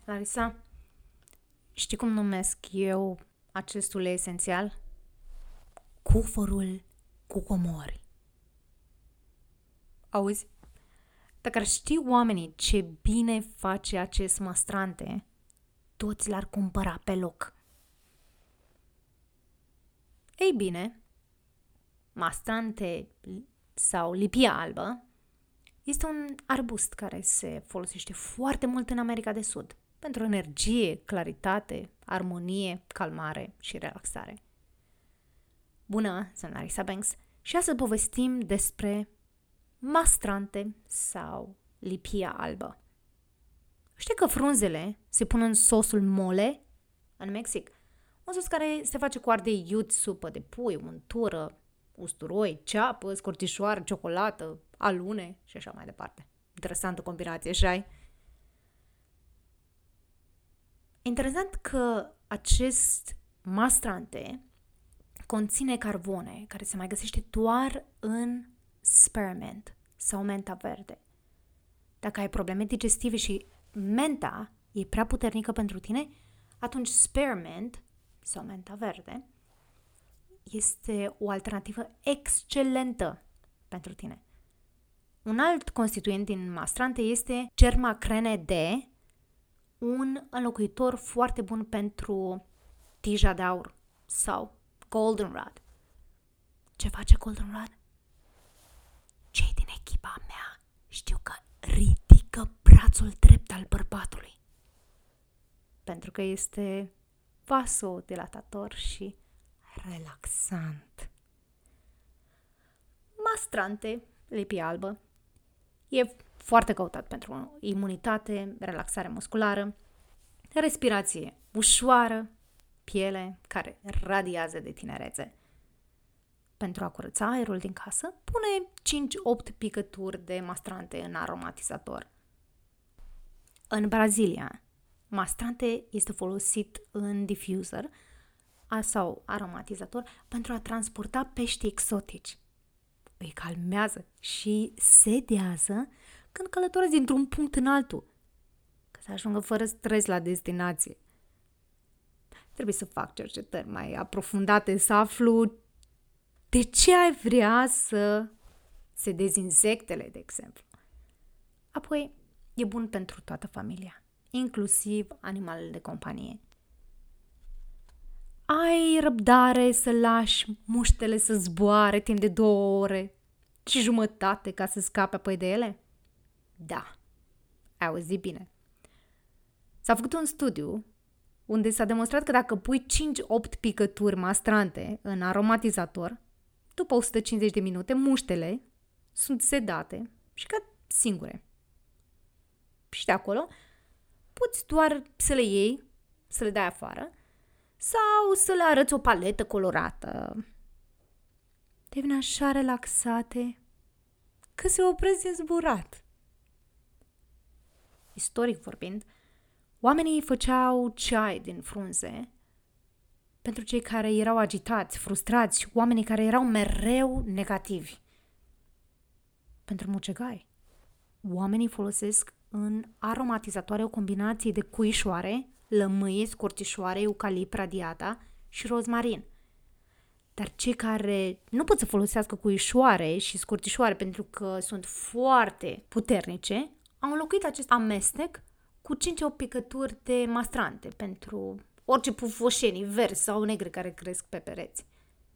Larisa, știi cum numesc eu acest ulei esențial? Cufărul cu comori. Auzi? Dacă ar ști oamenii ce bine face acest măstrante, toți l-ar cumpăra pe loc. Ei bine, măstrante sau lipia albă este un arbust care se folosește foarte mult în America de Sud pentru energie, claritate, armonie, calmare și relaxare. Bună, sunt Larisa Banks și astăzi povestim despre măstrante sau lipia albă. Știi că frunzele se pun în sosul mole în Mexic? Un sos care se face cu ardei iuți, supă de pui, untură, usturoi, ceapă, scorțișoară, ciocolată, alune și așa mai departe. Interesantă combinație, așa-i? Interesant că acest măstrante conține carbone, care se mai găsește doar în spearmint sau menta verde. Dacă ai probleme digestive și menta e prea puternică pentru tine, atunci spearmint sau menta verde este o alternativă excelentă pentru tine. Un alt constituent din măstrante este germacrene D, un înlocuitor foarte bun pentru tija de aur sau goldenrod. Ce face goldenrod? Cei din echipa mea știu că ridică brațul drept al bărbatului, pentru că este vasodilatator și relaxant. Măstrante, lipie albă, e foarte căutat pentru imunitate, relaxare musculară, respirație ușoară, piele care radiază de tinerețe. Pentru a curăța aerul din casă, pune 5-8 picături de măstrante în aromatizator. În Brazilia, măstrante este folosit în diffuser sau aromatizator pentru a transporta pești exotici. Îi calmează și sedează când călătoresc dintr-un punct în altul, ca să ajungă fără stres la destinație. Trebuie să fac cercetări mai aprofundate, să aflu de ce ai vrea să sedezi insectele, de exemplu. Apoi, e bun pentru toată familia, inclusiv animalele de companie. Ai răbdare să lași muștele să zboare timp de 2 ore și jumătate ca să scape apoi de ele? Da, ai auzit bine. S-a făcut un studiu unde s-a demonstrat că dacă pui 5-8 picături măstrante în aromatizator, după 150 de minute, muștele sunt sedate și cad singure. Și de acolo poți doar să le iei, să le dai afară sau să le arăți o paletă colorată. Devin așa relaxate că se opresc din zburat. Istoric vorbind, oamenii făceau ceai din frunze pentru cei care erau agitați, frustrați și oamenii care erau mereu negativi. Pentru mucegai, oamenii folosesc în aromatizatoare o combinație de cuișoare, lămâie, scorțișoare, eucalipt, radiata și rozmarin. Dar cei care nu pot să folosească cuișoare și scorțișoare pentru că sunt foarte puternice, au înlocuit acest amestec cu 5-8 picături de măstrante pentru orice pufoșenii verzi sau negre care cresc pe pereți.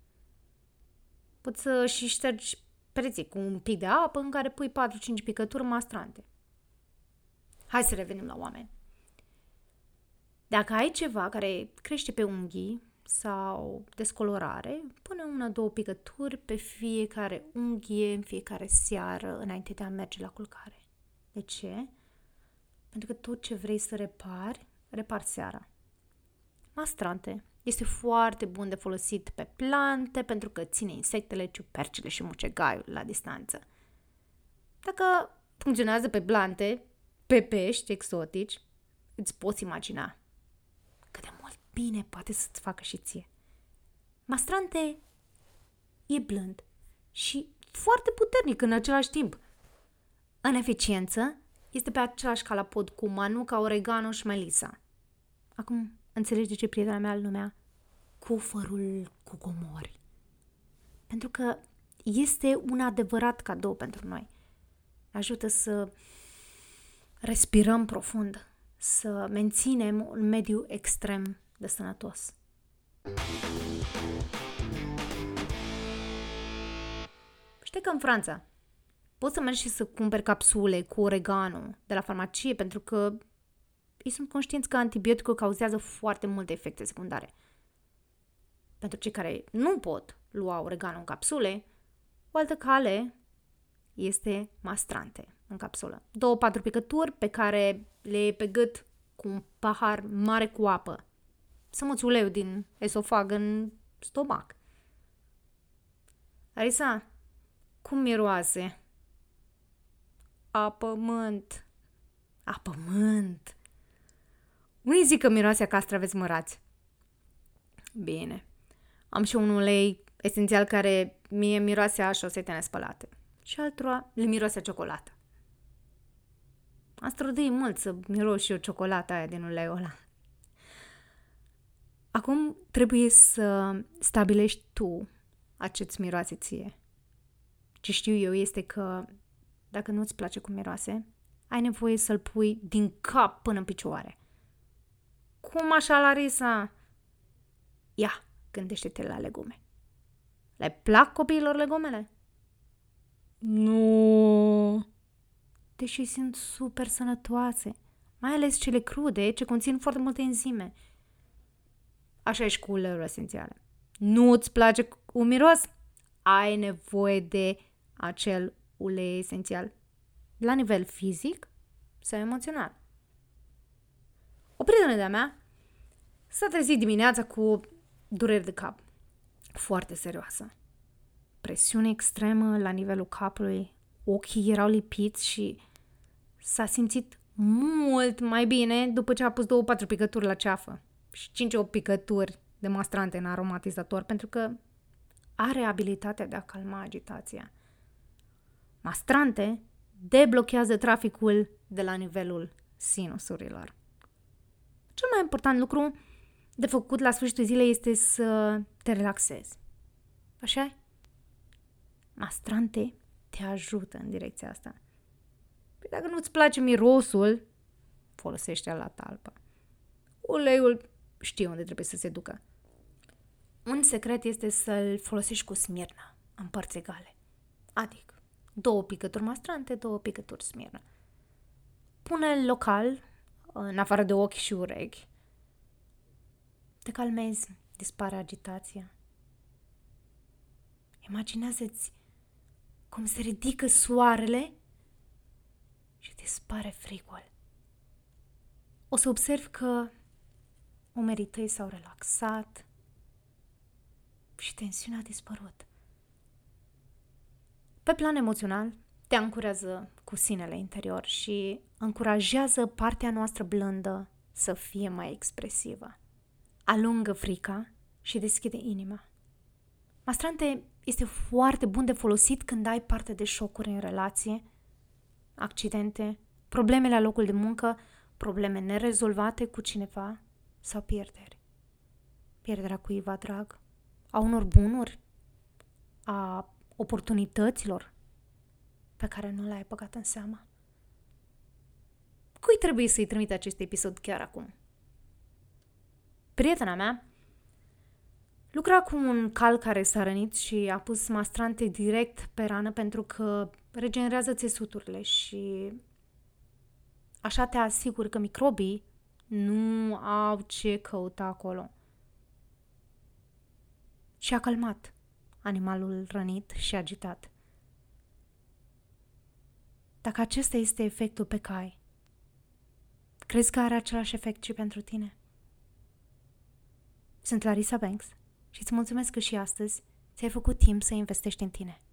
Poți să și ștergi pereții cu un pic de apă în care pui 4-5 picături măstrante. Hai să revenim la oameni. Dacă ai ceva care crește pe unghii sau descolorare, pune 1-2 picături pe fiecare unghie în fiecare seară înainte de a merge la culcare. De ce? Pentru că tot ce vrei să repari seara. Măstrante este foarte bun de folosit pe plante pentru că ține insectele, ciupercile și mucegaiul la distanță. Dacă funcționează pe plante, pe pești exotici, îți poți imagina cât de mult bine poate să-ți facă și ție. Măstrante e blând și foarte puternic în același timp. În eficiență, este pe același calapod cu Manuka, Oregano și Melissa. Acum înțelegi de ce prietena mea îl numea cufărul cu comori. Pentru că este un adevărat cadou pentru noi. Ajută să respirăm profund, să menținem un mediu extrem de sănătos. Știi că în Franța poți să mergi și să cumperi capsule cu oregano de la farmacie pentru că ei sunt conștienți că antibioticul cauzează foarte multe efecte secundare. Pentru cei care nu pot lua oregano în capsule, o altă cale este mastrante în capsulă. 2-4 picături pe care le iei pe gât cu un pahar mare cu apă. Să muți uleiul din esofag în stomac. Larisa, cum miroase? A pământ. A pământ. Unii zic că miroase a castraveți mărați. Bine. Am și un ulei esențial care mie miroase a șosete nespălate. Și altora le miroase a ciocolată. Am străduit mult să miros și eu ciocolata aia din uleiul ăla. Acum trebuie să stabilești tu a ce-ți miroase ție. Ce știu eu este că dacă nu-ți place cum miroase, ai nevoie să-l pui din cap până în picioare. Cum așa, Larisa? Ia, gândește-te la legume. Le plac copiilor legumele? Nu. Deși sunt super sănătoase, mai ales cele crude, ce conțin foarte multe enzime. Așa e și cu uleiurile esențiale. Nu îți place un miros? Ai nevoie de acel ulei esențial. La nivel fizic sau emoțional. O prietenă de-a mea s-a trezit dimineața cu dureri de cap. Foarte serioasă. Presiune extremă la nivelul capului, ochii erau lipiți și s-a simțit mult mai bine după ce a pus 2-4 picături la ceafă și 5-8 picături de mastrante în aromatizator, pentru că are abilitatea de a calma agitația. Mastrante deblochează traficul de la nivelul sinusurilor. Cel mai important lucru de făcut la sfârșitul zilei este să te relaxezi. Așa? Mastrante te ajută în direcția asta. Păi dacă nu-ți place mirosul, folosește-l la talpă. Uleiul știe unde trebuie să se ducă. Un secret este să-l folosești cu smirnă, în părți egale. Adică 2 picături mastrante, 2 picături smirnă. Pune-l local, în afară de ochi și urechi. Te calmezi, dispare agitația. Imaginează-ți cum se ridică soarele și dispare frigul. O să observi că umerii tăi s-au relaxat și tensiunea a dispărut. Pe plan emoțional, te ancorează cu sinele interior și încurajează partea noastră blândă să fie mai expresivă. Alungă frica și deschide inima. Mastrante este foarte bun de folosit când ai parte de șocuri în relație, accidente, probleme la locul de muncă, probleme nerezolvate cu cineva sau pierderi. Pierderea cuiva drag, a unor bunuri, a oportunităților pe care nu le-ai băgat în seamă. Cui trebuie să-i trimit acest episod chiar acum? Prietena mea lucra cu un cal care s-a rănit și a pus mastrante direct pe rană pentru că regenerează țesuturile și așa te asiguri că microbii nu au ce căuta acolo. Și a calmat animalul rănit și agitat. Dacă acesta este efectul pe cai, crezi că are același efect și pentru tine? Sunt Larisa Banks și îți mulțumesc că și astăzi ți-ai făcut timp să investești în tine.